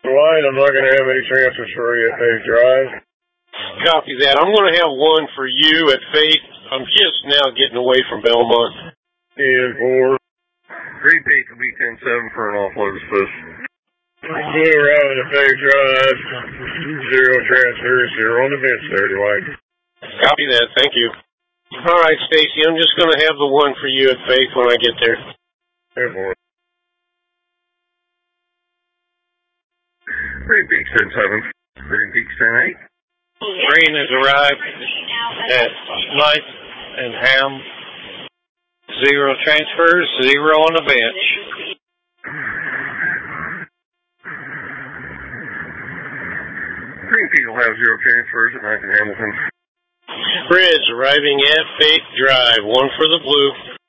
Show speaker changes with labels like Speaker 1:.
Speaker 1: White, I'm not going to have any transfers for you at Faith Drive.
Speaker 2: Copy that. I'm going to have one for you at Faith. I'm just now getting away from Belmont.
Speaker 1: 10-4.
Speaker 3: Green Peak will be 10-7 for an offload disposal.
Speaker 1: Blue Route at Faith Drive. 0 transfers, 0 on the bench there, Dwight.
Speaker 2: Copy that. Thank you. All right, Stacy, I'm just going to have the one for you at Faith when I get there.
Speaker 1: 10-4.
Speaker 3: Green Peak's 10-7. Green Peak's 10-8.
Speaker 4: Green has arrived at Knight and Ham. 0 transfers, 0 on the bench.
Speaker 3: Green Peak will have 0 transfers at Knight and Hamilton.
Speaker 2: Reds arriving at Faith Drive. 1 for the blue.